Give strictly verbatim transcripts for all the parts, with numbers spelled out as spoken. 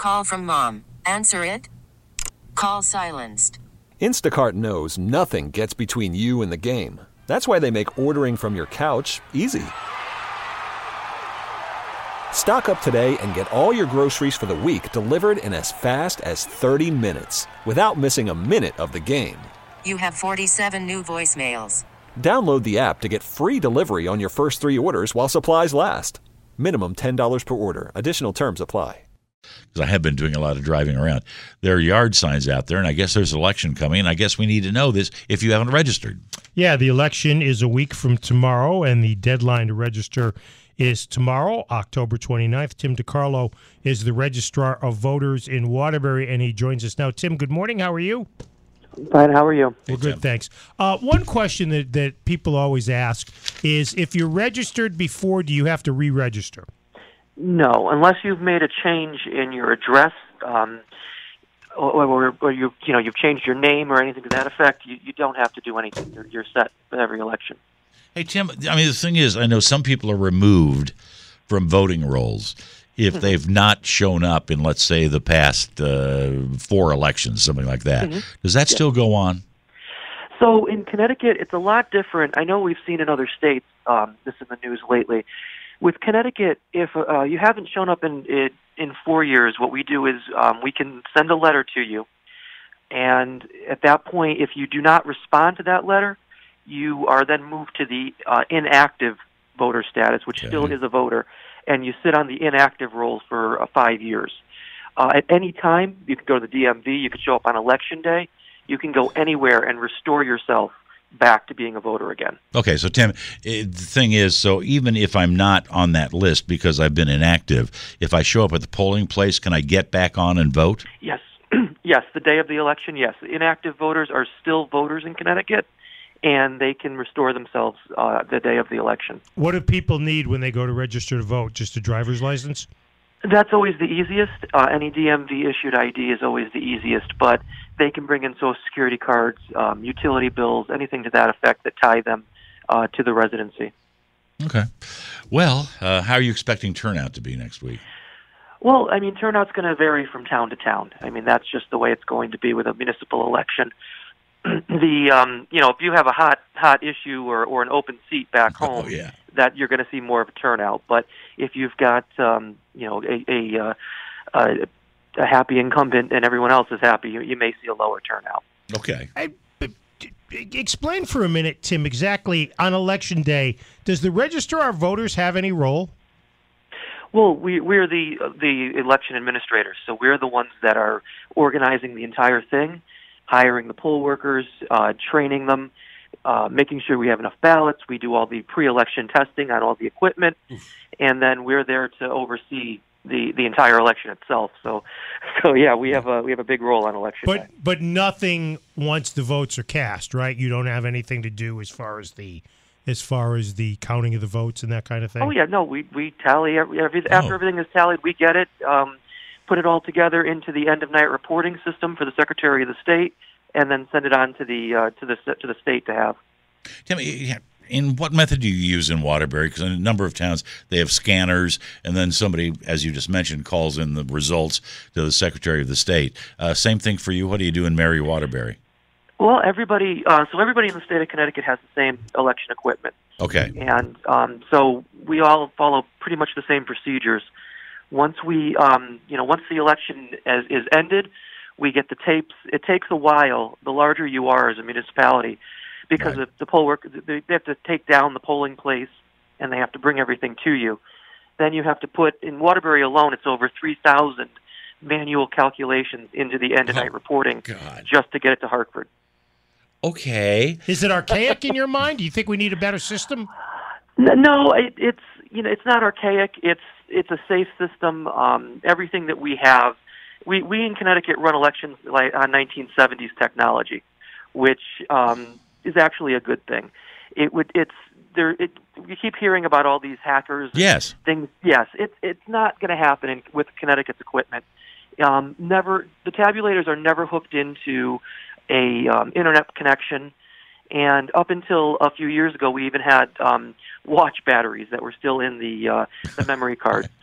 call from mom. Answer it. Call silenced. Instacart knows nothing gets between you and the game. That's why they make ordering from your couch easy. Stock up today and get all your groceries for the week delivered in as fast as thirty minutes without missing a minute of the game. You have forty-seven new voicemails. Download the app to get free delivery on your first three orders while supplies last. Minimum ten dollars per order. Additional terms apply. Because I have been doing a lot of driving around. There are yard signs out there, and I guess there's an election coming, and I guess we need to know this if you haven't registered. Yeah, the election is a week from tomorrow, and the deadline to register is tomorrow, October twenty-ninth. Tim DiCarlo is the Registrar of Voters in Waterbury, and he joins us now. Tim, good morning. How are you? Fine. How are you? Well, Hey, good, Tim. thanks. Uh, one question that, that people always ask is, if you're registered before, do you have to re-register? No, unless you've made a change in your address, um, or, or, or you you know you've changed your name or anything to that effect. You, you don't have to do anything. You're, you're set for every election. Hey, Tim, I mean, the thing is, I know some people are removed from voting rolls if Mm-hmm. they've not shown up in, let's say, the past uh, four elections, something like that. Mm-hmm. Does that still go on? So in Connecticut, it's a lot different. I know we've seen in other states um, this in the news lately. With Connecticut, if uh, you haven't shown up in in, in four years, what we do is um, we can send a letter to you, and at that point, if you do not respond to that letter, you are then moved to the uh, inactive voter status, which Okay. still is a voter, and you sit on the inactive rolls for uh, five years. Uh, at any time, you can go to the D M V, you can show up on Election Day, you can go anywhere and restore yourself back to being a voter again. Okay, so Tim, eh, the thing is, so even if I'm not on that list because I've been inactive, if I show up at the polling place, can I get back on and vote? Yes, yes, the day of the election, yes. Inactive voters are still voters in Connecticut, and they can restore themselves uh, the day of the election. What do people need when they go to register to vote? Just a driver's license? That's always the easiest. Uh, any D M V-issued I D is always the easiest, but they can bring in Social Security cards, um, utility bills, anything to that effect that tie them uh, to the residency. Okay. Well, uh, how are you expecting turnout to be next week? Well, I mean, turnout's going to vary from town to town. I mean, that's just the way it's going to be with a municipal election. the um, you know, if you have a hot hot issue or, or an open seat back home, Oh, yeah. that you're going to see more of a turnout. But if you've got um, you know a a, uh, a a happy incumbent and everyone else is happy, you, you may see a lower turnout. Okay. I, but, explain for a minute, Tim, exactly on Election Day, does the Registrar of Voters have any role? Well, we, we're the the election administrators, so we're the ones that are organizing the entire thing, hiring the poll workers, uh, training them, uh, making sure we have enough ballots. We do all the pre-election testing on all the equipment, and then we're there to oversee the, the entire election itself. So, so yeah, we have a we have a big role on election day. But but nothing once the votes are cast, right? You don't have anything to do as far as the as far as the counting of the votes and that kind of thing. Oh yeah, no, we we tally every, every after Oh. everything is tallied, we get it, um, put it all together into the end of night reporting system for the Secretary of the State, and then send it on to the uh, to the to the state to have. Tell me, in what method do you use in Waterbury? Because in a number of towns, they have scanners, and then somebody, as you just mentioned, calls in the results to the Secretary of the State. Uh, same thing for you. What do you do in Mary Waterbury? Well, everybody, uh, so everybody in the state of Connecticut has the same election equipment, Okay. and um, so we all follow pretty much the same procedures. Once we, um, you know, once the election is, is ended, we get the tapes. It takes a while. The larger you are as a municipality, because Right. if the poll work, they they have to take down the polling place, and they have to bring everything to you. Then you have to put in Waterbury alone. It's over three thousand manual calculations into the end of night Oh, reporting God. just to get it to Hartford. Okay. Is it archaic in your mind? Do you think we need a better system? N- No, it, it's you know it's not archaic. It's it's a safe system. Um, everything that we have, we we in Connecticut run elections like on nineteen seventies technology, which um, is actually a good thing. It would it's there. It, you keep hearing about all these hackers. and Yes. Things. Yes, it's it's not going to happen in, with Connecticut's equipment. Um, never the tabulators are never hooked into a um, internet connection. And up until a few years ago, we even had um, watch batteries that were still in the uh, the memory card.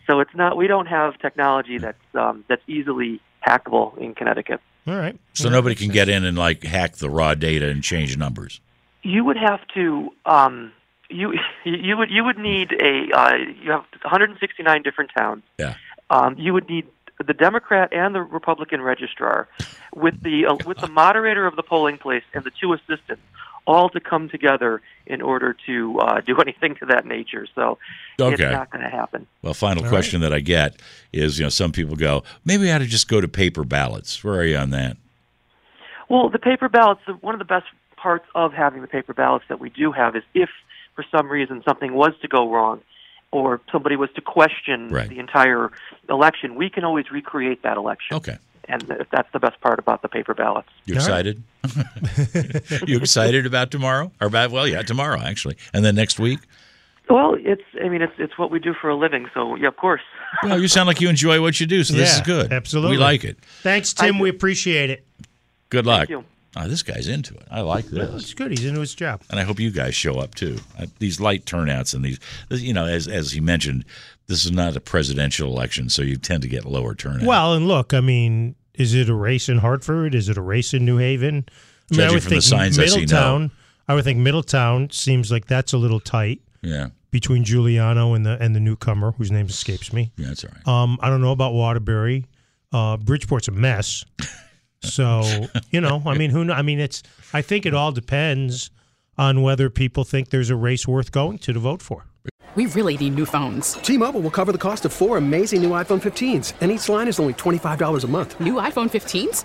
So it's not. We don't have technology that's um, that's easily hackable in Connecticut. All right. So Yeah, nobody makes can sense. get in and like hack the raw data and change numbers. You would have to. Um, you you would you would need a. Uh, you have one hundred sixty-nine different towns. Yeah. Um, you would need the Democrat and the Republican registrar, with the uh, with the moderator of the polling place and the two assistants, all to come together in order to uh, do anything to that nature. So Okay. it's not going to happen. Well, final All question that I get is, you know, some people go, maybe I ought to just go to paper ballots. Where are you on that? Well, the paper ballots, one of the best parts of having the paper ballots that we do have is if, for some reason, something was to go wrong or somebody was to question Right. the entire election, we can always recreate that election. Okay. And that's the best part about the paper ballots. You All right. excited? You excited about tomorrow? Or about, well, yeah, tomorrow, actually. And then next week? Well, it's, I mean, it's it's what we do for a living, so, yeah, of course. Well, you sound like you enjoy what you do, so this Yeah, is good. absolutely. We like it. Thanks, Tim. I- We appreciate it. Good luck. you. Oh, this guy's into it. I like Well, this. it's good. He's into his job. And I hope you guys show up too. Uh, these light turnouts and these, you know, as as he mentioned, this is not a presidential election, so you tend to get lower turnout. Well, and look, I mean, is it a race in Hartford? Is it a race in New Haven? I mean, I Judging would from the think signs I see, no. Middletown. I would think Middletown seems like that's a little tight yeah, between Giuliano and the and the newcomer whose name escapes me. yeah, that's all right. Um, I don't know about Waterbury. Uh, Bridgeport's a mess. So you know, I mean, who? Know? I mean, it's. I think it all depends on whether people think there's a race worth going to to vote for. We really need new phones. T-Mobile will cover the cost of four amazing new iPhone fifteens, and each line is only twenty-five dollars a month. New iPhone fifteens?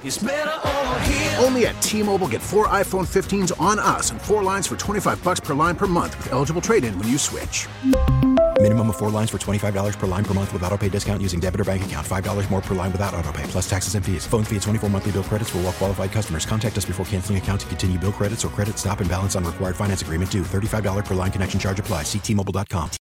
Only at T-Mobile, get four iPhone fifteens on us and four lines for twenty-five bucks per line per month with eligible trade-in when you switch. Minimum of four lines for twenty-five dollars per line per month with autopay discount using debit or bank account. five dollars more per line without autopay, plus taxes and fees. Phone fee at twenty-four monthly bill credits for well-qualified customers. Contact us before canceling account to continue bill credits or credit stop and balance on required finance agreement due. thirty-five dollars per line connection charge applies. See T Mobile dot com.